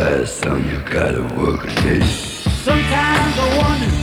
fast, son, you gotta work it. Sometimes I wonder